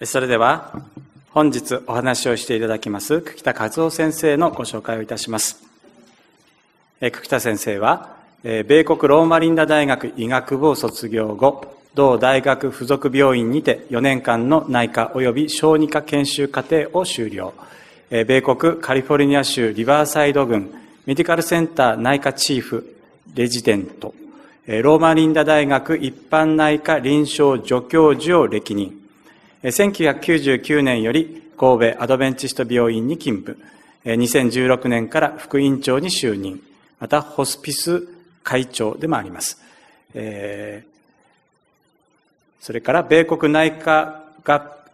それでは本日お話をしていただきます久木田和夫先生のご紹介をいたします。久木田先生は米国ローマリンダ大学医学部を卒業後、同大学附属病院にて4年間の内科及び小児科研修課程を修了。米国カリフォルニア州リバーサイド郡メディカルセンター内科チーフレジデント、ローマリンダ大学一般内科臨床助教授を歴任。1999年より神戸アドベンチスト病院に勤務。2016年から副院長に就任。またホスピス会長でもあります。それから米国内科学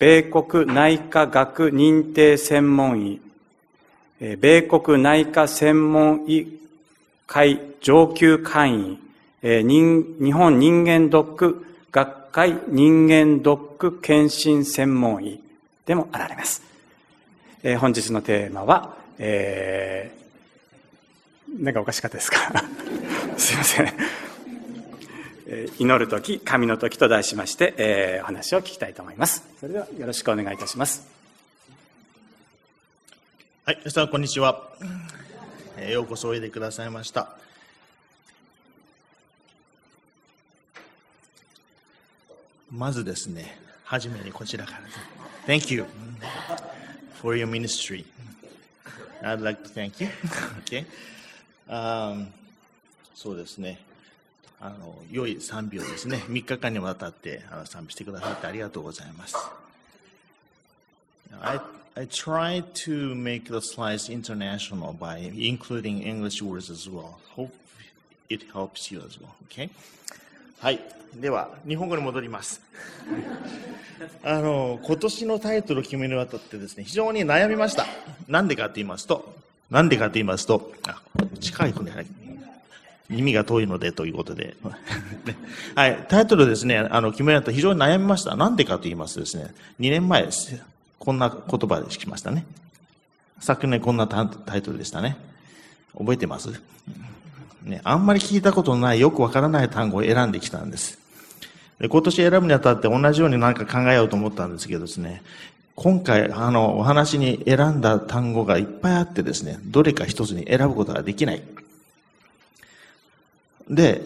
認定専門医、米国内科専門医会上級会員、日本人間ドック学会人間ドック検診専門医でもあられます。本日のテーマは、なんかおかしかったですかすいません。祈るとき、神のときと題しまして、お話を聞きたいと思います。それではよろしくお願いいたします。 はい、皆さんこんにちは。ようこそおいでくださいました。まずですね、はじめにこちらから。Thank you for your ministry. I'd like to thank you. Okay. そうですね。良い賛美をですね、3日間にわたって賛美してくださってありがとうございます。I try to make the slides international by including English words as well. Hope it helps you as well. Okay? はい。では、日本語に戻ります。今年のタイトルを決めるにあたってですね、非常に悩みました。なんでかと言いますと、近いね、耳が遠いのでということで、はい、タイトルですね、決めるにあたって非常に悩みました。なんでかと言いますとですね、2年前です。こんな言葉でしましたね。昨年こんなタイトルでしたね。覚えてます？ね、あんまり聞いたことのない、よくわからない単語を選んできたんです。で、今年選ぶにあたって同じように何か考えようと思ったんですけどですね、今回お話に選んだ単語がいっぱいあってですね、どれか一つに選ぶことができない。で、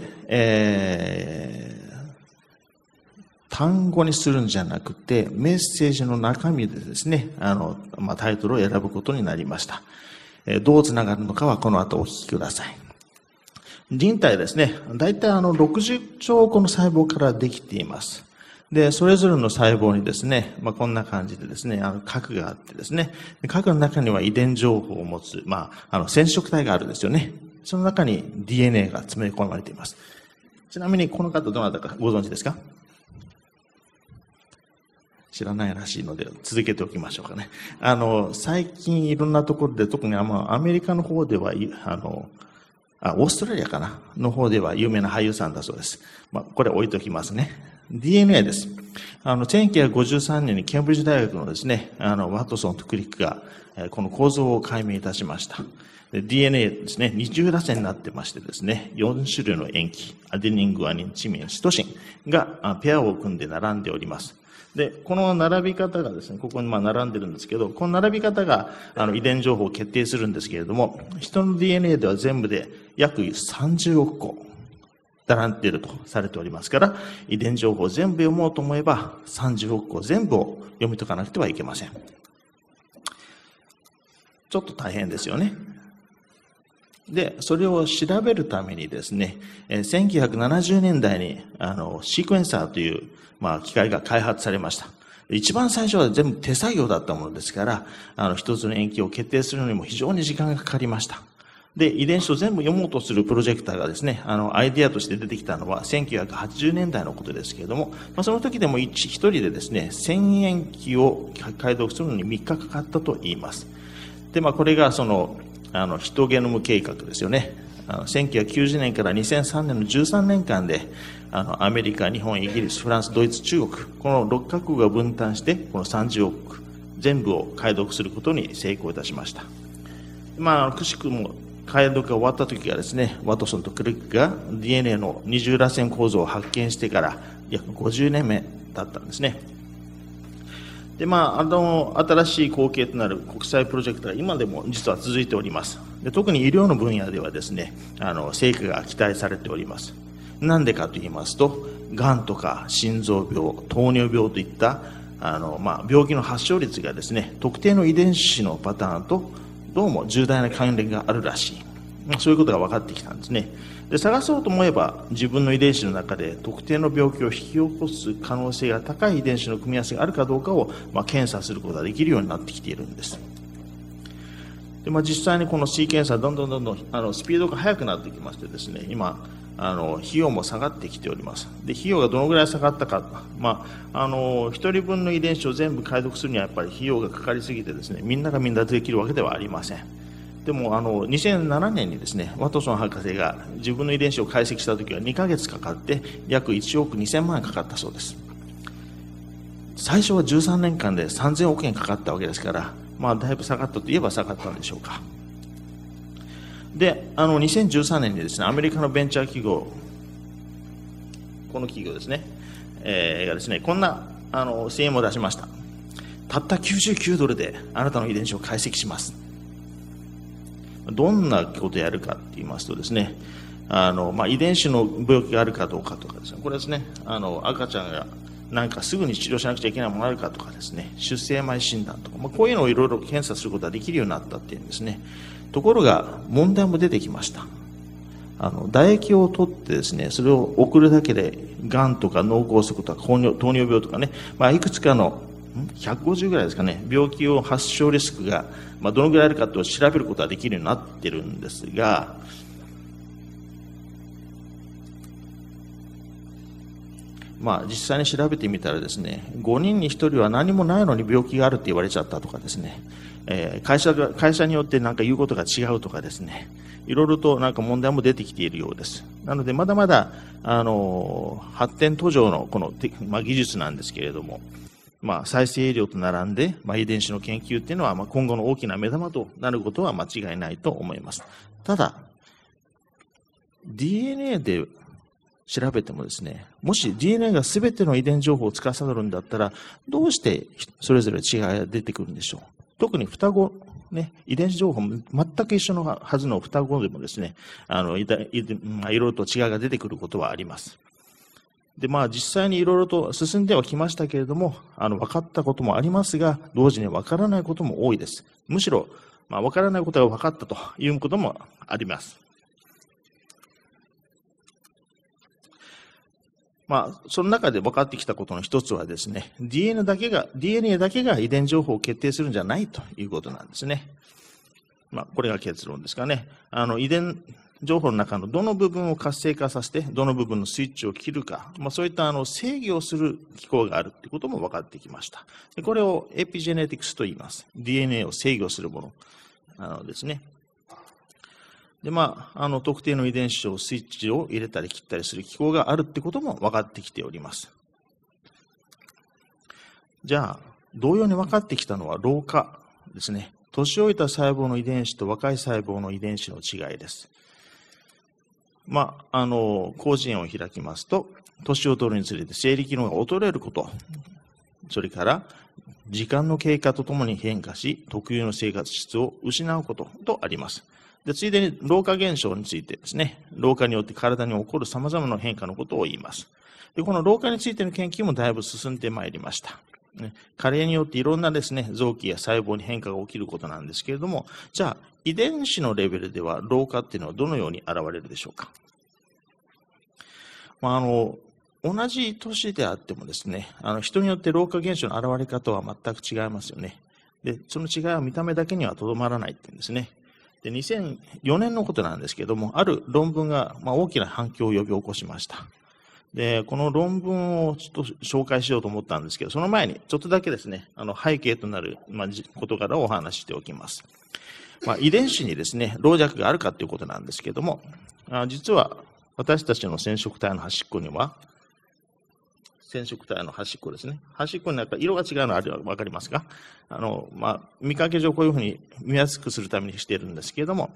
単語にするんじゃなくて、メッセージの中身でですね、タイトルを選ぶことになりました。どうつながるのかはこの後お聞きください。人体ですね、だいたい60兆個の細胞からできています。で、それぞれの細胞にですね、こんな感じでですね、核があってですね、核の中には遺伝情報を持つ、染色体があるんですよね。その中に DNA が詰め込まれています。ちなみにこの方どなたかご存知ですか？知らないらしいので続けておきましょうかね。最近いろんなところで、特にアメリカの方では、オーストラリアかなの方では有名な俳優さんだそうです。これ置いときますね。DNA です。1953年にケンブリッジ大学のですね、ワトソンとクリックが、この構造を解明いたしました。DNA ですね、二重らせになってましてですね、4種類の塩基、アデニン、グアニン、チミン、シトシンがペアを組んで並んでおります。で、この並び方がですね、ここに並んでるんですけど、この並び方が遺伝情報を決定するんですけれども、人の DNA では全部で約30億個並んでいるとされておりますから、遺伝情報を全部読もうと思えば、30億個全部を読み解かなくてはいけません。ちょっと大変ですよね。で、それを調べるためにですね、1970年代にシークエンサーという機械が開発されました。一番最初は全部手作業だったものですから、一つの塩基を決定するのにも非常に時間がかかりました。で、遺伝子を全部読もうとするプロジェクターがですね、アイディアとして出てきたのは1980年代のことですけれども、その時でも一人でですね、1000塩基を解読するのに3日かかったと言います。で、これがヒトゲノム計画ですよね。1990年から2003年の13年間で、アメリカ、日本、イギリス、フランス、ドイツ、中国、この6カ国が分担して、この30億全部を解読することに成功いたしました。くしくも解読が終わった時がですね、ワトソンとクリックが DNA の二重らせん構造を発見してから約50年目だったんですね。 で、新しい後継となる国際プロジェクトが今でも実は続いております。で、特に医療の分野ではですね、成果が期待されております。なんでかと言いますと、がんとか心臓病、糖尿病といった病気の発症率がですね、特定の遺伝子のパターンとどうも重大な関連があるらしい。そういうことが分かってきたんですね。で、探そうと思えば自分の遺伝子の中で特定の病気を引き起こす可能性が高い遺伝子の組み合わせがあるかどうかを、検査することができるようになってきているんです。で、実際にこのシーケンサーどんどんスピードが速くなってきましてですね、今費用も下がってきております。で、費用がどのぐらい下がったか、1人分の遺伝子を全部解読するにはやっぱり費用がかかりすぎてですね、みんながみんなできるわけではありません。でも2007年にですね、ワトソン博士が自分の遺伝子を解析したときは2ヶ月かかって約1億2000万円かかったそうです。最初は13年間で3000億円かかったわけですから、だいぶ下がったといえば下がったんでしょうか。で、2013年にですね、アメリカのベンチャー企業、この企業ですね、がですね、こんな声明を出しました。たった99ドルであなたの遺伝子を解析します。どんなことをやるかって言いますとですね、遺伝子の病気があるかどうかとかですね、これですね、赤ちゃんがなんかすぐに治療しなくちゃいけないものがあるかとかですね、出生前診断とか、こういうのをいろいろ検査することができるようになったっていうんですね。ところが問題も出てきました。唾液を取ってですね、それを送るだけでがんとか脳梗塞とか糖尿病とかね、いくつかの150ぐらいですかね、病気を発症リスクがどのぐらいあるかと調べることができるようになってるんですが、実際に調べてみたらですね、5人に1人は何もないのに病気があるって言われちゃったとかですね、会社によってなんか言うことが違うとかですね、いろいろとなんか問題も出てきているようです。なのでまだまだ発展途上のこの、技術なんですけれども、再生医療と並んで、遺伝子の研究っていうのは、今後の大きな目玉となることは間違いないと思います。ただ DNA で調べてもですね、もし DNA が全ての遺伝情報を司るんだったら、どうしてそれぞれ違いが出てくるんでしょう。特に双子、遺伝子情報も全く一緒のはずの双子でもですね、いろいろと違いが出てくることはあります。で、実際にいろいろと進んではきましたけれども、分かったこともありますが、同時に分からないことも多いです。むしろ、分からないことが分かったということもあります。その中で分かってきたことの一つはですね、DNA だけが遺伝情報を決定するんじゃないということなんですね。これが結論ですかね。遺伝情報の中のどの部分を活性化させて、どの部分のスイッチを切るか、そういった制御をする機構があるということも分かってきました。これをエピジェネティクスと言います。DNA を制御するものですね。で、特定の遺伝子をスイッチを入れたり切ったりする機構があるってことも分かってきております。じゃあ、同様に分かってきたのは老化ですね。年老いた細胞の遺伝子と若い細胞の遺伝子の違いです。広辞苑を開きますと、年を取るにつれて生理機能が衰えること、それから時間の経過とともに変化し、特有の生活質を失うこととあります。で、ついでに老化現象についてですね、老化によって体に起こる様々な変化のことを言います。で、この老化についての研究もだいぶ進んでまいりました。加齢によっていろんなですね、臓器や細胞に変化が起きることなんですけれども、じゃあ、遺伝子のレベルでは老化っていうのはどのように現れるでしょうか。同じ年であってもですね、人によって老化現象の現れ方は全く違いますよね。で、その違いは見た目だけにはとどまらないっていうんですね。で、2004年のことなんですけれども、ある論文が大きな反響を呼び起こしました。で、この論文をちょっと紹介しようと思ったんですけど、その前にちょっとだけですね、背景となる、事柄をお話ししておきます。遺伝子にですね、老弱があるかということなんですけれども、実は私たちの染色体の端っこには、染色体の端っこですね。端っこになんか色が違うのあるの分かりますか？見かけ上こういうふうに見やすくするためにしているんですけれども、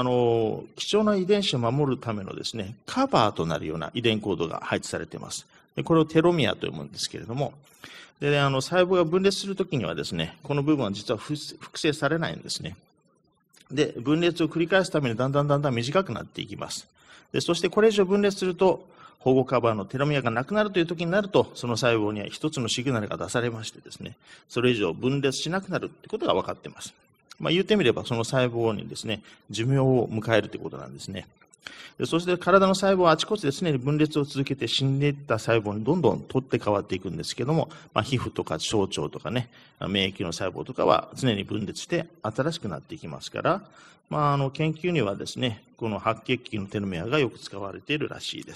貴重な遺伝子を守るためのですね、カバーとなるような遺伝コードが配置されています。 でこれをテロメアと読むんですけれども、で細胞が分裂するときにはですね、この部分は実は複製されないんですね。で、分裂を繰り返すためにだんだん短くなっていきます。で、そしてこれ以上分裂すると、保護カバーのテロメアがなくなるという時になると、その細胞には一つのシグナルが出されましてですね、それ以上分裂しなくなるということが分かっています。言ってみれば、その細胞にですね、寿命を迎えるということなんですね。でそして体の細胞はあちこちで常に分裂を続けて死んでいった細胞にどんどん取って変わっていくんですけども、皮膚とか小腸とかね、免疫の細胞とかは常に分裂して新しくなっていきますから、研究にはですね、この白血球のテロメアがよく使われているらしいです。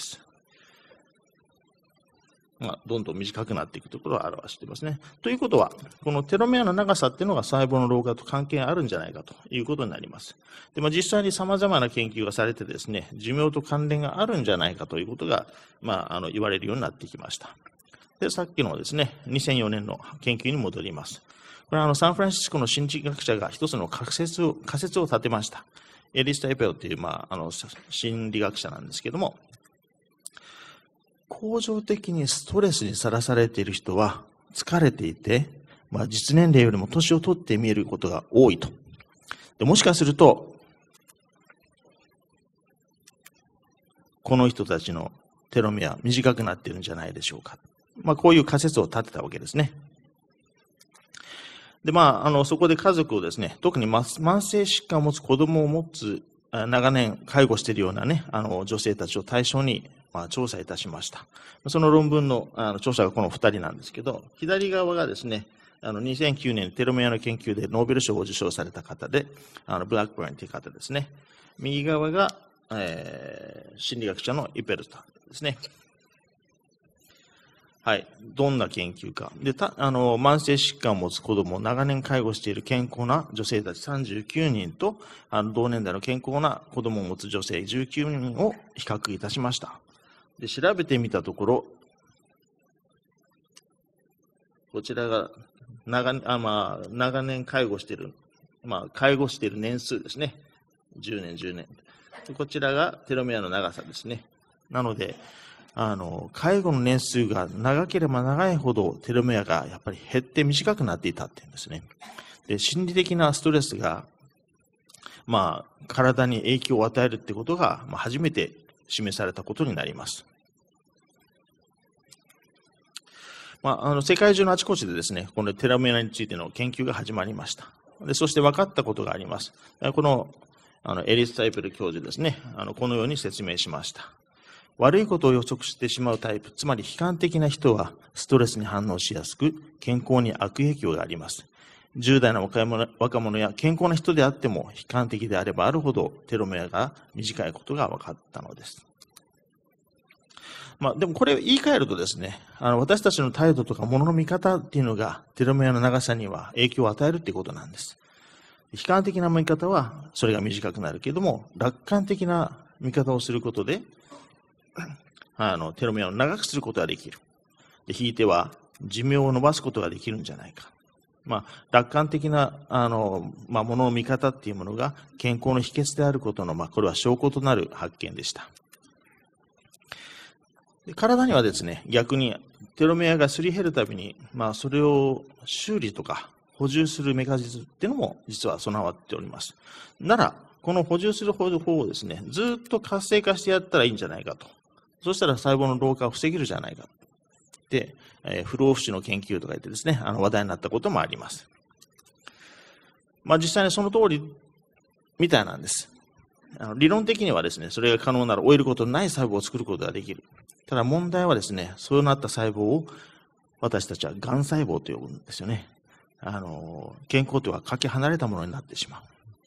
どんどん短くなっていくところを表していますね。ということは、このテロメアの長さっていうのが細胞の老化と関係あるんじゃないかということになります。で実際に様々な研究がされてですね、寿命と関連があるんじゃないかということが、言われるようになってきました。で、さっきのですね、2004年の研究に戻ります。これはサンフランシスコの心理学者が一つの仮説を立てました。エリス・タイペオという、心理学者なんですけども、恒常的にストレスにさらされている人は疲れていて、実年齢よりも年を取って見えることが多いと。でもしかすると、この人たちのテロメア短くなっているんじゃないでしょうか。こういう仮説を立てたわけですね。で、そこで家族をですね、特に慢性疾患を持つ子供を持つ、長年介護しているようなね、女性たちを対象に、調査いたしました。その論文の、著者がこの2人なんですけど、左側がですね、2009年テロメアの研究でノーベル賞を受賞された方で、ブラックバーンという方ですね。右側が、心理学者のイペルトですね。はい。どんな研究か。で、慢性疾患を持つ子供を長年介護している健康な女性たち39人と、同年代の健康な子供を持つ女性19人を比較いたしました。で、調べてみたところ、こちらが長年介護している、介護している年数ですね。10年。でこちらがテロメアの長さですね。なので、介護の年数が長ければ長いほどテロメアがやっぱり減って短くなっていたっていうんですね。で、心理的なストレスが、体に影響を与えるってことが、初めて示されたことになります。世界中のあちこちでですね、このテロメアについての研究が始まりました。で、そして分かったことがあります。この、エリス・タイペル教授ですね、このように説明しました。悪いことを予測してしまうタイプ、つまり悲観的な人はストレスに反応しやすく、健康に悪影響があります。10代の若者や健康な人であっても悲観的であればあるほどテロメアが短いことが分かったのです。でもこれを言い換えるとですね、私たちの態度とか物の見方っていうのがテロメアの長さには影響を与えるっていうことなんです。悲観的な見方はそれが短くなるけれども、楽観的な見方をすることでテロメアを長くすることができる。で、ひいては寿命を伸ばすことができるんじゃないか。楽観的な物の見方っていうものが健康の秘訣であることの、これは証拠となる発見でした。で、体にはですね、逆にテロメアがすり減るたびに、それを修理とか補充するメカニズムっていうのも実は備わっております。なら、この補充する方法をですね、ずっと活性化してやったらいいんじゃないかと。そしたら細胞の老化を防げるじゃないか。で、不老不死の研究とか言ってですね、話題になったこともあります。実際にその通りみたいなんです。理論的にはですね、それが可能なら老いることのない細胞を作ることができる。ただ問題はですね、そうなった細胞を私たちは癌細胞と呼ぶんですよね。健康とはかけ離れたものになってしまう。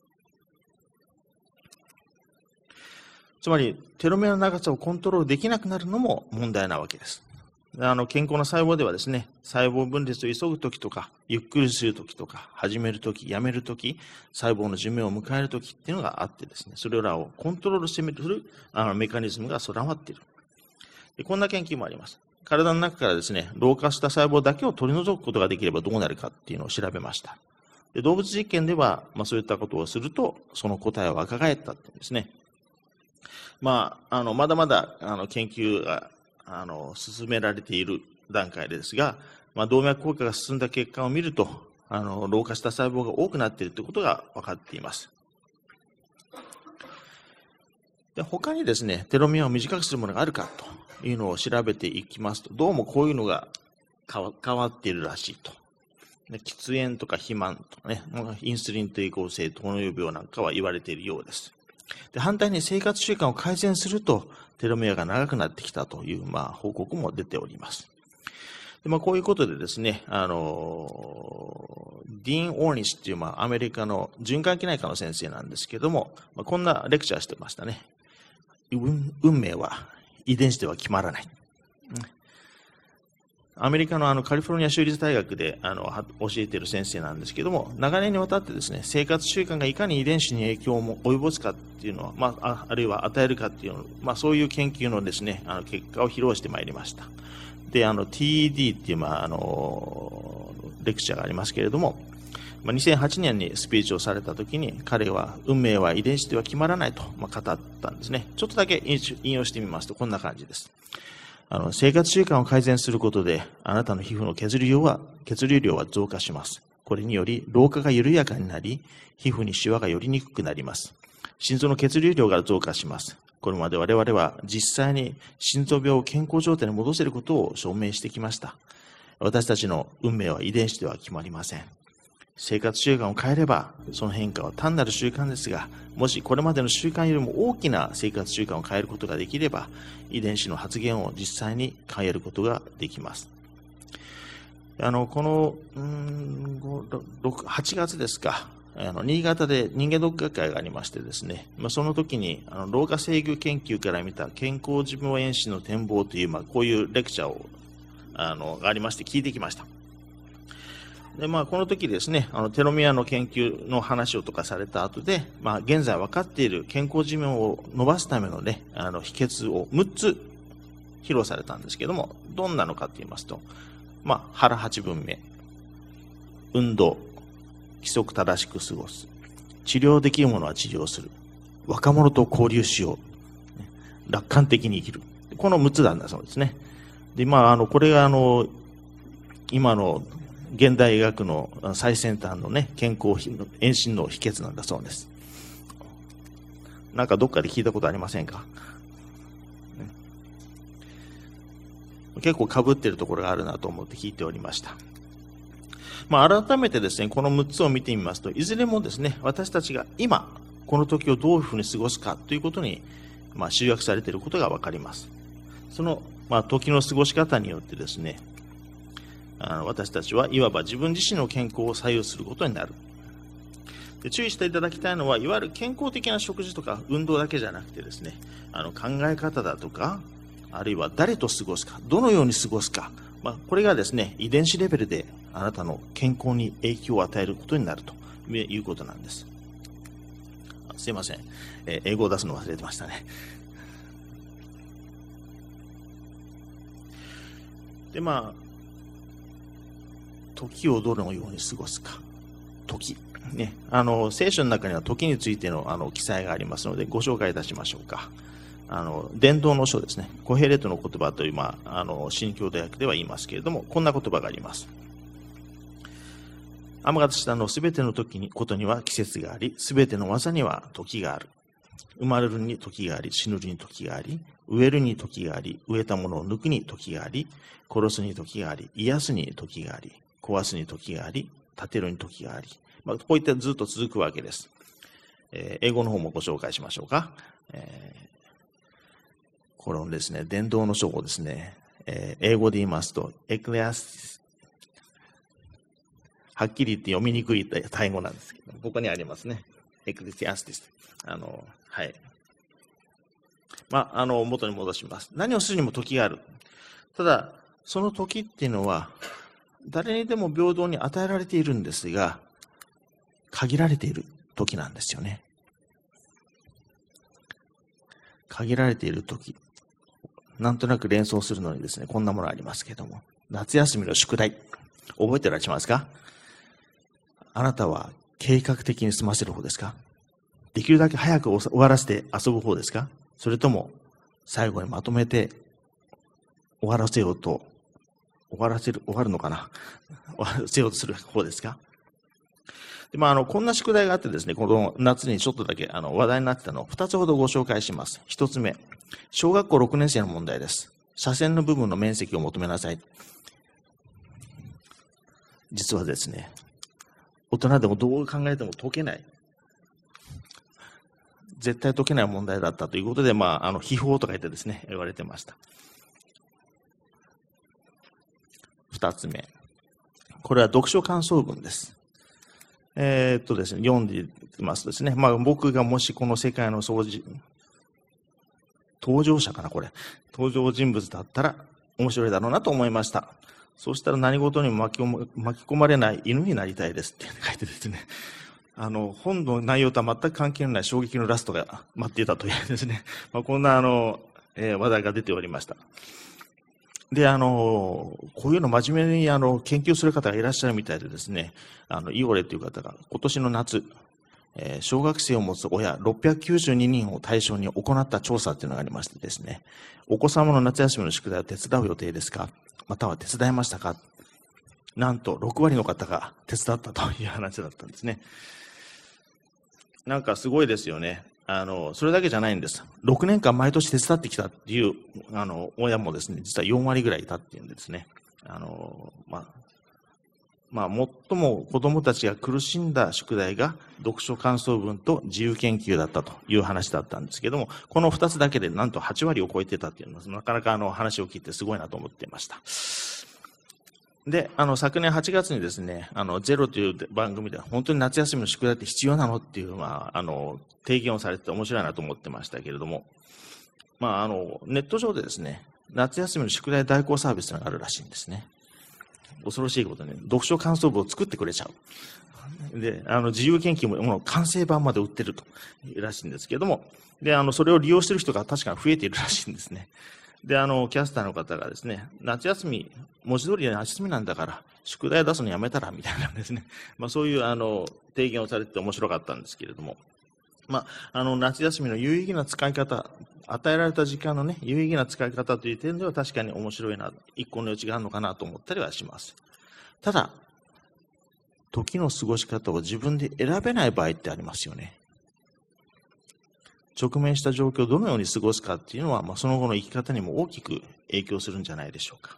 つまり、テロメアの長さをコントロールできなくなるのも問題なわけです。健康な細胞ではですね、細胞分裂を急ぐときとか、ゆっくりするときとか、始めるとき、やめるとき、細胞の寿命を迎えるときっていうのがあってですね、それらをコントロールしてみるメカニズムが備わっている。で、こんな研究もあります。体の中からですね、老化した細胞だけを取り除くことができればどうなるかっていうのを調べました。で、動物実験では、そういったことをすると、その答えは若返ったっていうんですね。まだまだ研究が進められている段階ですが、動脈硬化が進んだ結果を見ると、老化した細胞が多くなっているということが分かっています。で、他にですね、テロメアを短くするものがあるかというのを調べていきますと、どうもこういうのが変わっているらしいと。喫煙とか肥満とかね、インスリン抵抗性糖尿病なんかは言われているようです。で、反対に生活習慣を改善すると、テロメアが長くなってきたという、報告も出ております。で、こういうことでですね、ディーン・オーニッシュっていう、アメリカの循環器内科の先生なんですけども、こんなレクチャーしてましたね。運命は遺伝子では決まらない。アメリカのカリフォルニア州立大学で教えている先生なんですけども、長年にわたってですね、生活習慣がいかに遺伝子に影響を及ぼすかっていうのは、あるいは与えるかっていうの、そういう研究のですね、結果を披露してまいりました。で、TED っていう、レクチャーがありますけれども、2008年にスピーチをされたときに、彼は運命は遺伝子では決まらないと語ったんですね。ちょっとだけ引用してみますと、こんな感じです。生活習慣を改善することで、あなたの皮膚の血流量は増加します。これにより、老化が緩やかになり、皮膚にシワが寄りにくくなります。心臓の血流量が増加します。これまで我々は実際に心臓病を健康状態に戻せることを証明してきました。私たちの運命は遺伝子では決まりません。生活習慣を変えれば、その変化は単なる習慣ですが、もしこれまでの習慣よりも大きな生活習慣を変えることができれば、遺伝子の発現を実際に変えることができます。この8月ですか、新潟で人間ドック学会がありましてですね、その時に老化制御研究から見た健康寿命延伸の展望という、こういうレクチャーをがありまして聞いてきました。で、この時ですね、テロメアの研究の話をとかされた後で、現在分かっている健康寿命を伸ばすためのね、秘訣を6つ披露されたんですけども、どんなのかと言いますと、腹8分目、運動、規則正しく過ごす、治療できるものは治療する、若者と交流しよう、楽観的に生きる。この6つなんだそうですね。で、これが今の現代医学の最先端のね、健康延伸の秘訣なんだそうです。なんかどっかで聞いたことありませんか？結構被っているところがあるなと思って聞いておりました。改めてですね、この6つを見てみますと、いずれもですね、私たちが今、この時をどういうふうに過ごすかということに、集約されていることがわかります。その、時の過ごし方によってですね、私たちはいわば自分自身の健康を左右することになる。で、注意していただきたいのは、いわゆる健康的な食事とか運動だけじゃなくてですね、考え方だとか、あるいは誰と過ごすか、どのように過ごすか、これがですね、遺伝子レベルであなたの健康に影響を与えることになるということなんです。すいません。英語を出すの忘れてましたね。で、時をどのように過ごすか。時。ね。聖書の中には時についての記載がありますので、ご紹介いたしましょうか。伝道の書ですね。コヘレトの言葉という、新共同訳では言いますけれども、こんな言葉があります。天方下のすべてのことには季節があり、すべての技には時がある。生まれるに時があり、死ぬに時があり、植えるに時があり、植えたものを抜くに時があり、殺すに時があり、癒すに時があり、壊すに時があり、立てるに時があり。こういったずっと続くわけです。英語の方もご紹介しましょうか。このですね、伝道の書をですね、英語で言いますと、エクレアス、はっきり言って読みにくい単語なんですけど、ここにありますね。エクレシアスティス。はい。元に戻します。何をするにも時がある。ただ、その時っていうのは、誰にでも平等に与えられているんですが、限られている時なんですよね。限られている時。なんとなく連想するのにですね、こんなものありますけども。夏休みの宿題。覚えてらっしゃいますか？あなたは計画的に済ませる方ですか？できるだけ早く終わらせて遊ぶ方ですか？それとも最後にまとめて終わらせるのかな終わらせようとする方ですか。でこんな宿題があってですね、この夏にちょっとだけ話題になってたのを2つほどご紹介します。1つ目、小学校6年生の問題です。斜線の部分の面積を求めなさい。実はですね、大人でもどう考えても解けない、絶対解けない問題だったということで、秘宝とか言ってですね、言われてました。2つ目、これは読書感想文です。ですね、読んでいきますとですね、僕がもしこの世界の登場者かな、登場人物だったら面白いだろうなと思いました。そうしたら何事にも巻き込まれない犬になりたいですって書いてですね、本の内容とは全く関係のない衝撃のラストが待っていたというですね、こんな話題が出ておりました。で、こういうの真面目に研究する方がいらっしゃるみたいでですね、イオレという方が今年の夏、小学生を持つ親692人を対象に行った調査というのがありましてですね、お子様の夏休みの宿題を手伝う予定ですか、または手伝いましたか。なんと6割の方が手伝ったという話だったんですね。なんかすごいですよね。それだけじゃないんです。6年間毎年手伝ってきたっていう親もですね、実は4割ぐらいいたっていうんですね。最も子どもたちが苦しんだ宿題が読書感想文と自由研究だったという話だったんですけども、この2つだけでなんと8割を超えてたっていうのは、なかなか話を聞いてすごいなと思っていました。で、昨年8月にですね、ゼロという番組では本当に夏休みの宿題って必要なのっていう、提言をされて面白いなと思ってましたけれども、ネット上でですね、夏休みの宿題代行サービスがあるらしいんですね。恐ろしいことに、読書感想文を作ってくれちゃう。で、自由研究も完成版まで売ってるというらしいんですけれども、で、それを利用している人が確かに増えているらしいんですね。で、キャスターの方がですね、夏休み、文字通り夏休みなんだから、宿題出すのやめたら、みたいなですね、そういう提言をされて面白かったんですけれども、夏休みの有意義な使い方、与えられた時間のね、有意義な使い方という点では確かに面白いな、一個の余地があるのかなと思ったりはします。ただ、時の過ごし方を自分で選べない場合ってありますよね。直面した状況をどのように過ごすかっていうのは、その後の生き方にも大きく影響するんじゃないでしょうか。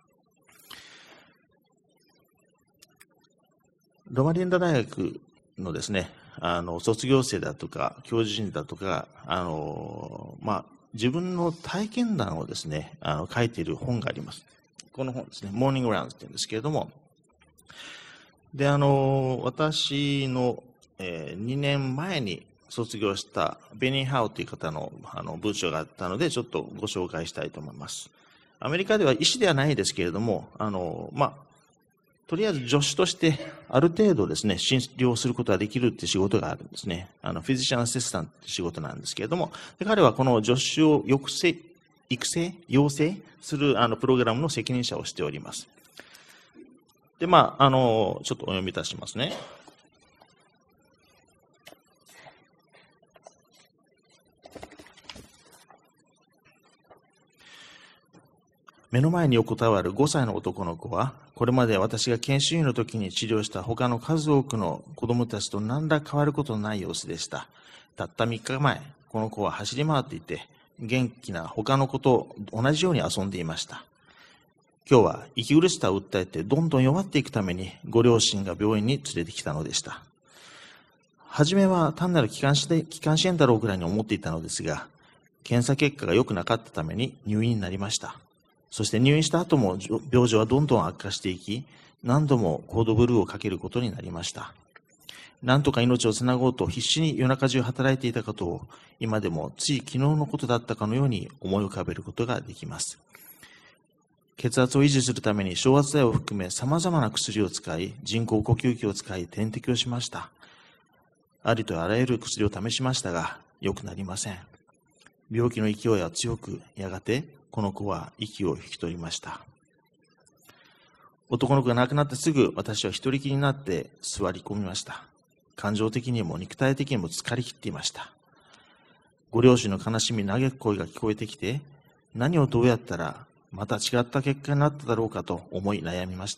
ロマリンダ大学のですね、卒業生だとか教授陣だとか自分の体験談をですね書いている本があります。この本ですね、モーニングラウンズって言うんですけれども、で私の、2年前に卒業したベニー・ハウという方の文章があったので、ちょっとご紹介したいと思います。アメリカでは医師ではないですけれども、とりあえず助手としてある程度ですね、診療することができるっていう仕事があるんですね。フィジシャンアシスタントって仕事なんですけれども、で彼はこの助手を養成するプログラムの責任者をしております。で、ちょっとお読みいたしますね。目の前に横たわる5歳の男の子は、これまで私が研修医の時に治療した他の数多くの子供たちと何ら変わることのない様子でした。たった3日前、この子は走り回っていて、元気な他の子と同じように遊んでいました。今日は息苦しさを訴えてどんどん弱っていくためにご両親が病院に連れてきたのでした。初めは単なる気管支炎だろうぐらいに思っていたのですが、検査結果が良くなかったために入院になりました。そして入院した後も病状はどんどん悪化していき、何度もコードブルーをかけることになりました。なんとか命をつなごうと必死に夜中中働いていたことを、今でもつい昨日のことだったかのように思い浮かべることができます。血圧を維持するために昇圧剤を含め様々な薬を使い、人工呼吸器を使い点滴をしました。ありとあらゆる薬を試しましたが、良くなりません。病気の勢いは強く、やがてこの子は息を引き取りました。男の子が亡くなってすぐ、私は一人きりになって座り込みました。感情的にも肉体的にも疲れ切っていました。ご両親の悲しみ、嘆く声が聞こえてきて、何をどうやったらまた違った結果になっただろうかと思い悩みました。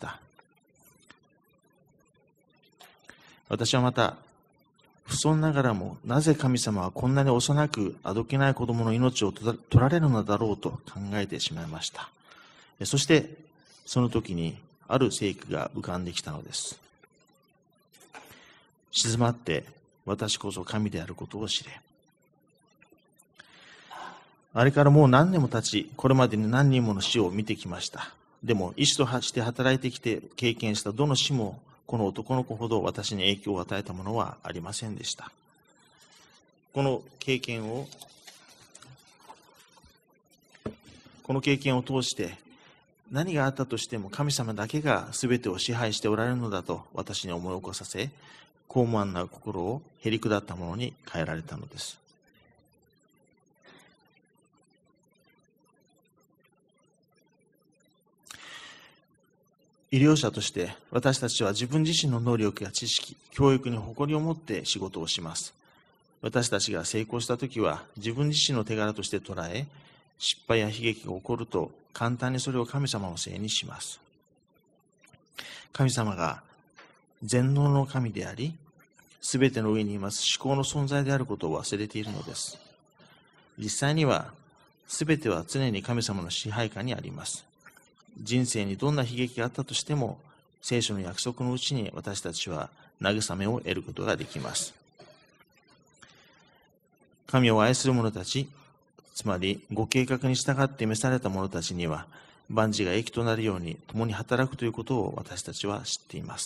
私はまた、不遜ながらも、なぜ神様はこんなに幼くあどけない子供の命を取られるのだろうと考えてしまいました。そして、その時にある聖句が浮かんできたのです。静まって、私こそ神であることを知れ。あれからもう何年も経ち、これまでに何人もの死を見てきました。でも、医師として働いてきて経験したどの死も、この男の子ほど私に影響を与えたものはありませんでした。この経験を通して、何があったとしても神様だけが全てを支配しておられるのだと私に思い起こさせ、高慢な心をへり下ったものに変えられたのです。医療者として私たちは自分自身の能力や知識、教育に誇りを持って仕事をします。私たちが成功したときは自分自身の手柄として捉え、失敗や悲劇が起こると簡単にそれを神様のせいにします。神様が全能の神であり、すべての上にいます至高の存在であることを忘れているのです。実際にはすべては常に神様の支配下にあります。人生にどんな悲劇があったとしても、聖書の約束のうちに私たちは慰めを得ることができます。神を愛する者たち、つまりご計画に従って召された者たちには、万事が益となるように共に働くということを私たちは知っています。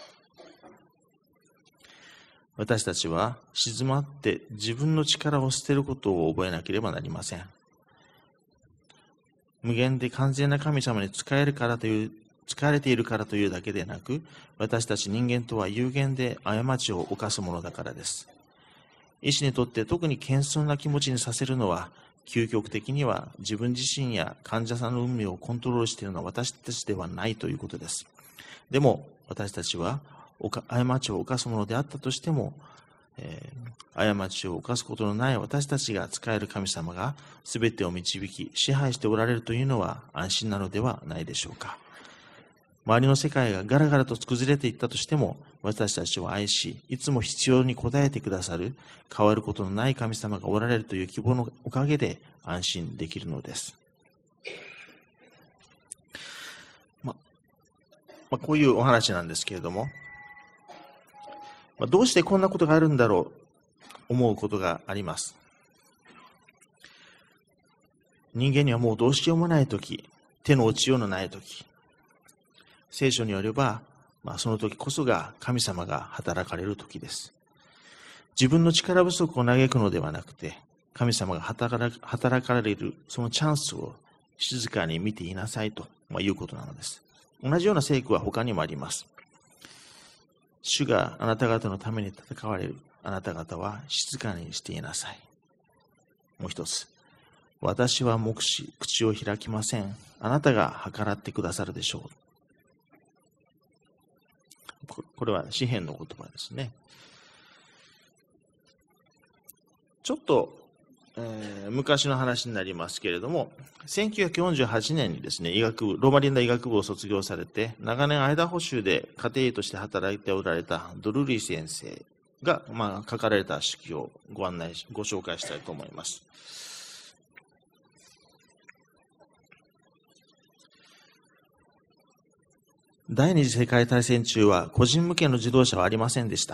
私たちは静まって自分の力を捨てることを覚えなければなりません。無限で完全な神様に仕えれているからというだけでなく、私たち人間とは有限で過ちを犯すものだからです。医師にとって特に謙遜な気持ちにさせるのは、究極的には自分自身や患者さんの運命をコントロールしているのは私たちではないということです。でも私たちは過ちを犯すものであったとしても、過ちを犯すことのない私たちが仕える神様が全てを導き支配しておられるというのは安心なのではないでしょうか。周りの世界がガラガラと崩れていったとしても、私たちを愛し、いつも必要に応えてくださる変わることのない神様がおられるという希望のおかげで安心できるのです。こういうお話なんですけれども、どうしてこんなことがあるんだろう思うことがあります。人間にはもうどうしようもないとき、手の落ちようのないとき、聖書によれば、その時こそが神様が働かれる時です。自分の力不足を嘆くのではなくて、神様が働かれるそのチャンスを静かに見ていなさいということなのです。同じような聖句は他にもあります。主があなた方のために戦われる。あなた方は静かにしていなさい。もう一つ。私は黙し、口を開きません。あなたが計らってくださるでしょう。これは詩編の言葉ですね。ちょっと、昔の話になりますけれども、1948年にですね、ローマリンダ医学部を卒業されて、長年アイダホ州で家庭医として働いておられたドルリー先生が、書かれた手記をご紹介したいと思います。第二次世界大戦中は個人向けの自動車はありませんでした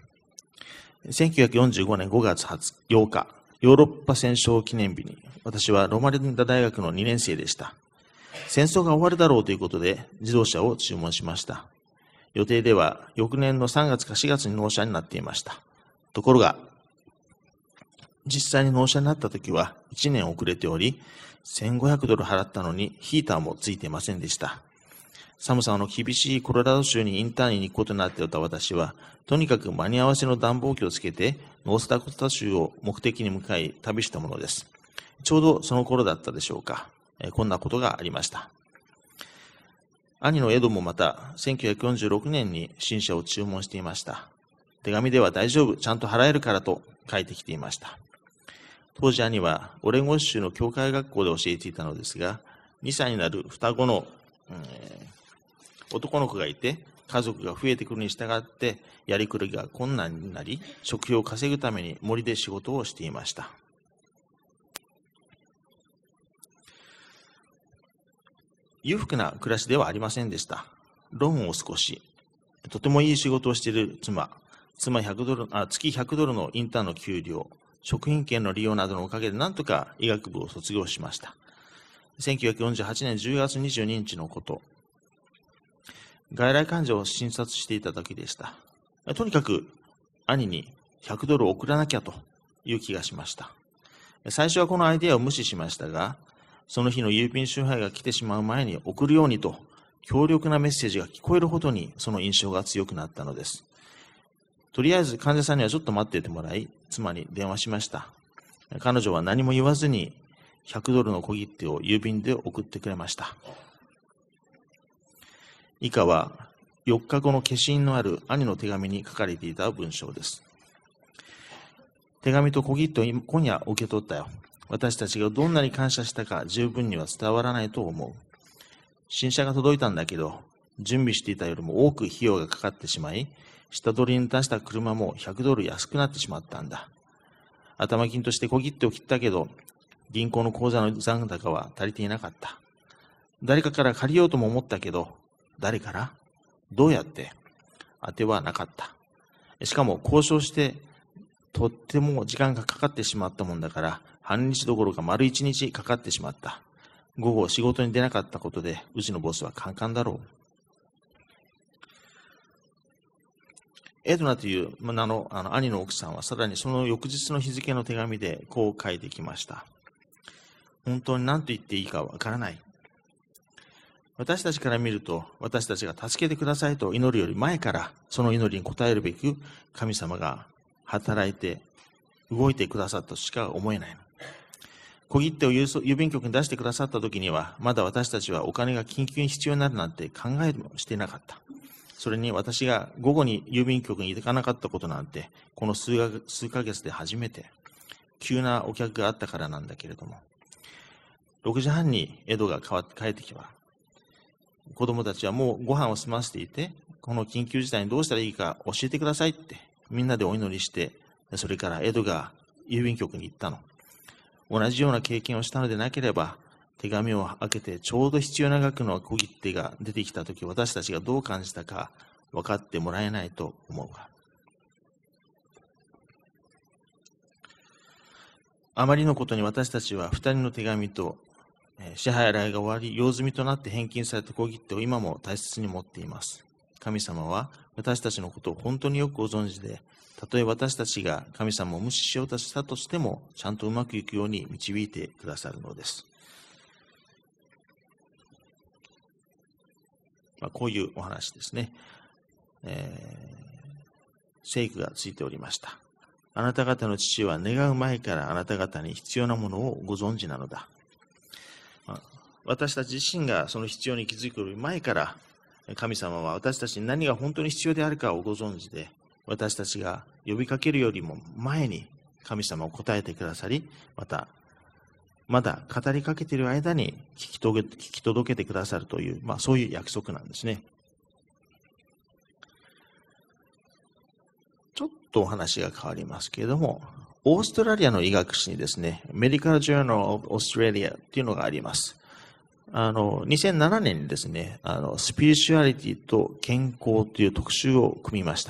。1945年5月8日、ヨーロッパ戦勝記念日に、私はローマリンダ大学の2年生でした。戦争が終わるだろうということで自動車を注文しました。予定では翌年の3月か4月に納車になっていました。ところが、実際に納車になった時は1年遅れており、$1,500払ったのにヒーターもついていませんでした。寒さの厳しいコロラド州にインターンに行くことになっていた私は、とにかく間に合わせの暖房機をつけて、ノースダコタ州を目的に向かい旅したものです。ちょうどその頃だったでしょうか。こんなことがありました。兄のエドもまた、1946年に新車を注文していました。手紙では大丈夫、ちゃんと払えるからと書いてきていました。当時兄はオレゴン州の教会学校で教えていたのですが、 2歳になる双子の、男の子がいて、家族が増えてくるに従ってやりくりが困難になり、食費を稼ぐために森で仕事をしていました。裕福な暮らしではありませんでした。ローンを少し、とてもいい仕事をしている妻$100、月$100のインターンの給料、食品券の利用などのおかげでなんとか医学部を卒業しました。1948年10月22日のこと、外来患者を診察していた時でした。とにかく兄に$100を送らなきゃという気がしました。最初はこのアイデアを無視しましたが、その日の郵便集配が来てしまう前に送るようにと強力なメッセージが聞こえるほどにその印象が強くなったのです。とりあえず患者さんにはちょっと待っていてもらい、妻に電話しました。彼女は何も言わずに$100の小切手を郵便で送ってくれました。以下は4日後の消印のある兄の手紙に書かれていた文章です。手紙と小切手を今夜受け取ったよ。私たちがどんなに感謝したか十分には伝わらないと思う。新車が届いたんだけど、準備していたよりも多く費用がかかってしまい、下取りに出した車も$100安くなってしまったんだ。頭金として小切手を切ったけど、銀行の口座の残高は足りていなかった。誰かから借りようとも思ったけど、誰からどうやって当てはなかった。しかも交渉してとっても時間がかかってしまったもんだから、半日どころか丸1日かかってしまった。午後仕事に出なかったことで、うちのボスはカンカンだろう。エドナという名の兄の奥さんは、さらにその翌日の日付の手紙でこう書いてきました。本当に何と言っていいかわからない。私たちから見ると、私たちが助けてくださいと祈るより前から、その祈りに応えるべく、神様が働いて動いてくださったとしか思えないの。小切手を郵便局に出してくださった時には、まだ私たちはお金が緊急に必要になるなんて考えもしていなかった。それに私が午後に郵便局に行かなかったことなんて、この数ヶ月で初めて、急なお客があったからなんだけれども、6時半にエドが帰ってきた。子供たちはもうご飯を済ませていて、この緊急事態にどうしたらいいか教えてくださいってみんなでお祈りして、それからエドが郵便局に行ったの。同じような経験をしたのでなければ、手紙を開けてちょうど必要な額の小切手が出てきたとき、私たちがどう感じたか分かってもらえないと思うが。あまりのことに私たちは2人の手紙と支払いが終わり、用済みとなって返金された小切手を今も大切に持っています。神様は私たちのことを本当によくご存知で、たとえ私たちが神様を無視しようとしたとしても、ちゃんとうまくいくように導いてくださるのです。こういうお話ですね。聖句がついておりました。あなた方の父は願う前からあなた方に必要なものをご存知なのだ。私たち自身がその必要に気づくより前から、神様は私たちに何が本当に必要であるかをご存知で、私たちが呼びかけるよりも前に神様を答えてくださり、まだ語りかけている間に聞き届けてくださるという、そういう約束なんですね。ちょっとお話が変わりますけれども、オーストラリアの医学誌にですね、メディカル・ジャーナル・オブ・オーストラリアというのがあります。2007年にですね、スピリチュアリティと健康という特集を組みました。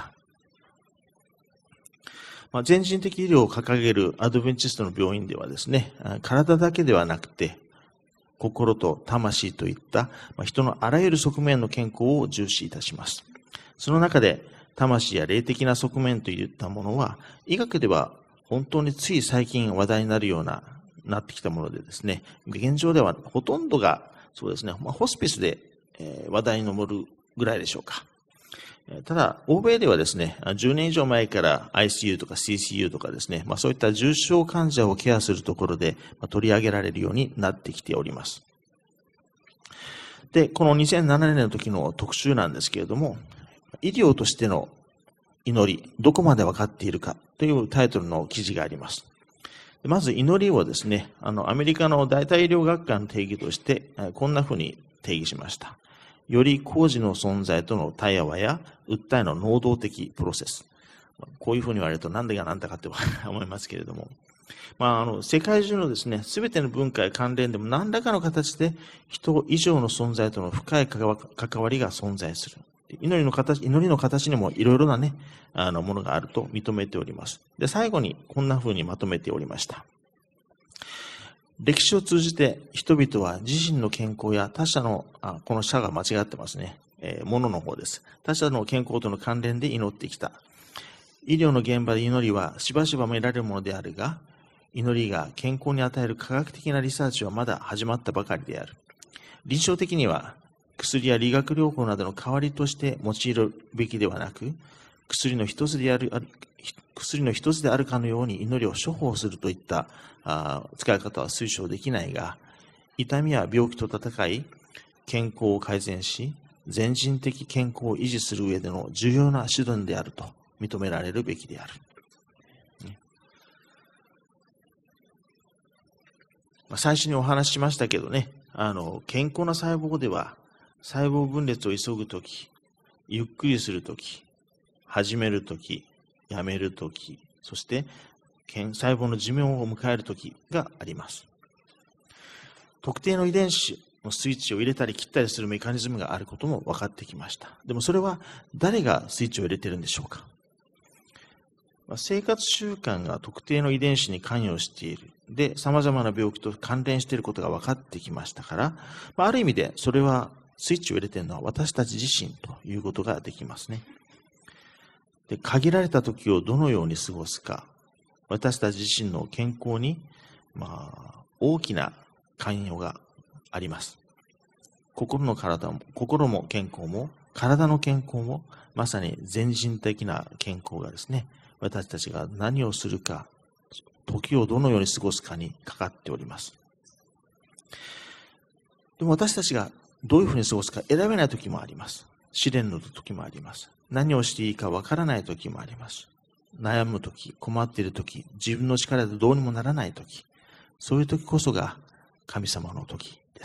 全人的医療を掲げるアドベンチストの病院ではですね、体だけではなくて、心と魂といった人のあらゆる側面の健康を重視いたします。その中で、魂や霊的な側面といったものは、医学では本当につい最近話題になるようなってきたものでですね、現状ではほとんどがそうですね、ホスピスで話題に上るぐらいでしょうか。ただ、欧米ではですね、10年以上前から ICU とか CCU とかですね、そういった重症患者をケアするところで取り上げられるようになってきております。で、この2007年の時の特集なんですけれども、医療としての祈り、どこまで分かっているかというタイトルの記事があります。 まず祈りをですね、アメリカの大体医療学会の定義として、こんなふうに定義しました。より工事の存在との対話や訴えの能動的プロセス。こういうふうに言われると何でが何だかって思いますけれども、世界中のですね、すべての文化や関連でも何らかの形で人以上の存在との深い関わりが存在する。祈りの形にもいろいろなね、ものがあると認めております。で、最後にこんなふうにまとめておりました。歴史を通じて人々は自身の健康や他者の、この者が間違ってますね。ものの方です。他者の健康との関連で祈ってきた。医療の現場で祈りはしばしば見られるものであるが、祈りが健康に与える科学的なリサーチはまだ始まったばかりである。臨床的には薬や理学療法などの代わりとして用いるべきではなく、薬の一つであるかのように祈りを処方するといった使い方は推奨できないが、痛みや病気と戦い、健康を改善し、全人的健康を維持する上での重要な手段であると認められるべきである。最初にお話ししましたけどね、健康な細胞では、細胞分裂を急ぐとき、ゆっくりするとき、始めるとき、やめるとき、そして細胞の寿命を迎えるときがあります。特定の遺伝子のスイッチを入れたり切ったりするメカニズムがあることも分かってきました。でもそれは誰がスイッチを入れているんでしょうか。生活習慣が特定の遺伝子に関与している。で、様々な病気と関連していることが分かってきましたから、ある意味でそれはスイッチを入れているのは私たち自身ということができますね。で、限られた時をどのように過ごすか、私たち自身の健康に、大きな関与があります。心も健康も、体の健康も、まさに全人的な健康がですね、私たちが何をするか、時をどのように過ごすかにかかっております。でも私たちがどういうふうに過ごすか選べない時もあります。試練の時もあります。何をしていいかわからない時もあります。悩む時、困っている時、自分の力でどうにもならない時、そういう時こそが神様の時です。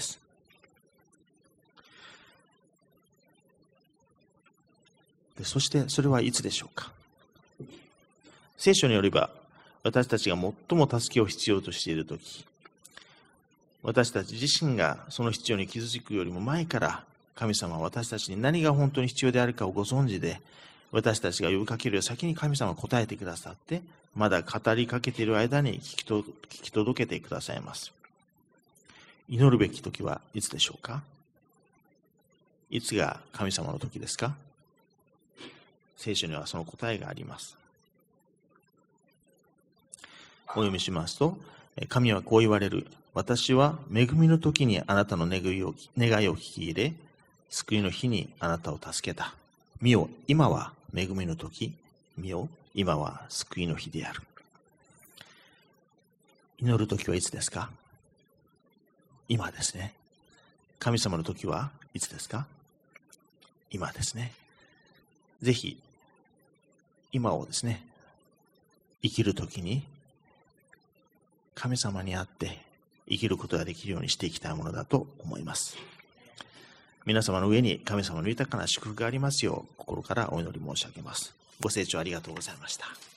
で、そしてそれはいつでしょうか。聖書によれば、私たちが最も助けを必要としているとき、私たち自身がその必要に気づくよりも前から神様は私たちに何が本当に必要であるかをご存知で、私たちが呼びかけるより先に神様は答えてくださって、まだ語りかけている間に聞き届けてくださいます。祈るべき時はいつでしょうか。いつが神様の時ですか。聖書にはその答えがあります。お読みしますと、神はこう言われる。私は恵みの時にあなたの願いを聞き入れ、救いの日にあなたを助けた。見よ、今は恵みの時。見よ、今は救いの日である。祈る時はいつですか。今ですね。神様の時はいつですか。今ですね。ぜひ、今をですね、生きる時に、神様にあって生きることができるようにしていきたいものだと思います。皆様の上に神様の豊かな祝福がありますよう心からお祈り申し上げます。ご清聴ありがとうございました。